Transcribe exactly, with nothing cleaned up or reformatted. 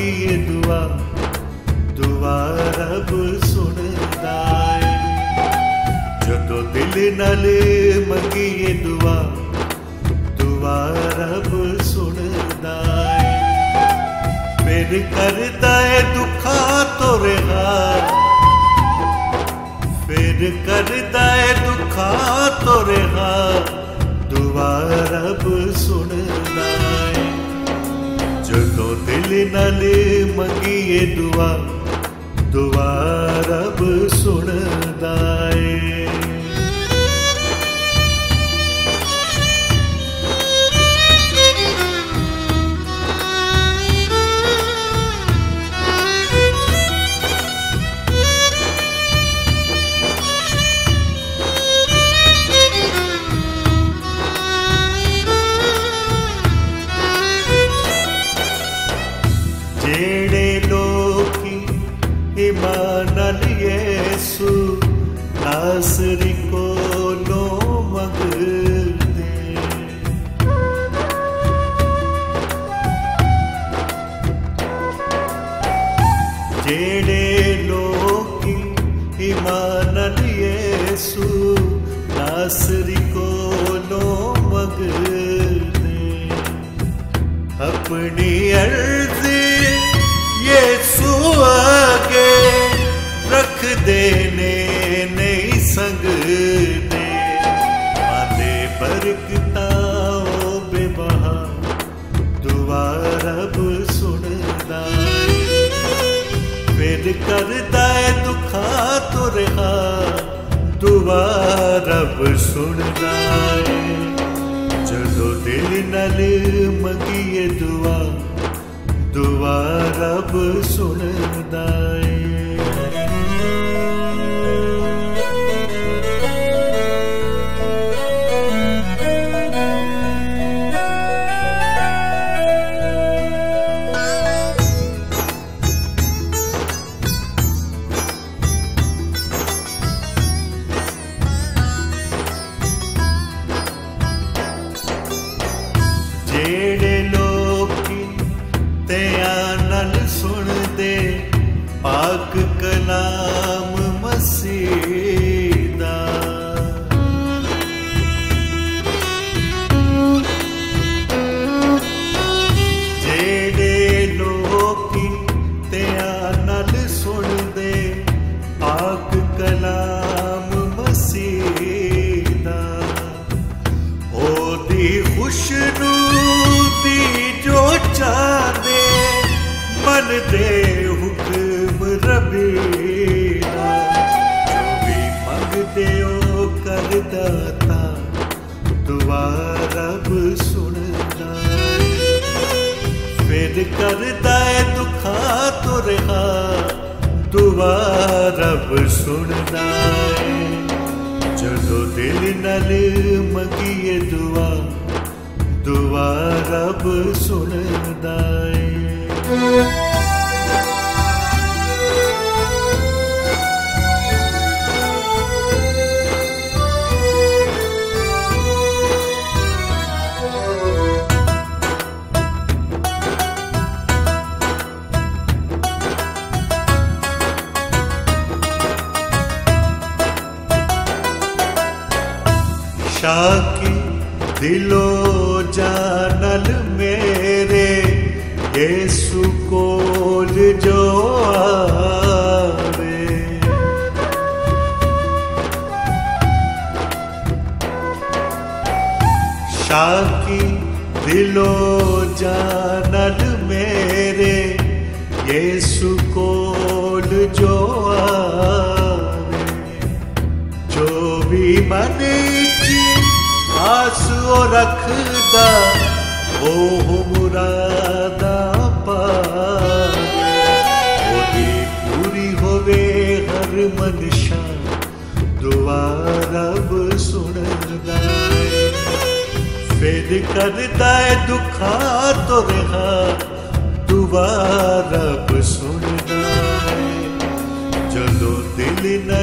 मंगी दुआ दुआ रब सुनदा है। जदों दिल नाल मंगी दुआ दुआ रब सुनदा है। फिर करदा है दुखा तो रहा, फिर करदा है दुखा तो रहा, दुआ रब सुनदा है। जदों दिल नाल मंगी दुआ दुआ रब सुनदा है। जेड़े लोकी ईमान नाल यीशु नासरी कोलों मंगदे, जेड़े लोकी ईमान नाल यीशु नासरी कोलों मंगदे, अपनी अर्ज़ी यीशु आगे रख देने नहीं संगदे। मादे बरकताओ बेबहा दुआ रब सुनदा है। फिर करदा है दुखा तो रहा, दुआ रब सुनदा है। जदों दिल नाल मंगी दुआ दुआ रब सुनदा है। जेड़े लोकी ध्यान नाल सुनदे पाक कलाम मसीह दा, जेड़े लोकी ध्यान नाल सुनदे पाक कलाम मसीह दा, ओदी खुशनूदी जो चाहदे मन दे हुक्म रबी दा। जो भी मंगदे ओ कर दाता दुआ रब सुनदा है। फिर करदा है दुखा तो रहा, दुआ रब सुनदा है। जदों दिल नाल मंगी दुआ दुआ रब सुनदा है। शाकी दिलो जानल मेरे यीशु कोल जो आवे, शाकी दिलो जानल मेरे यीशु कोल जो आवे। जो भी मन आस रखदा ओह मुरादा पावे। ओदी पूरी होवे हर मनशा दुआ रब सुनदा है। फिर करदा है दुखा तो रहा, दुआ रब सुनदा है। जदों दिल न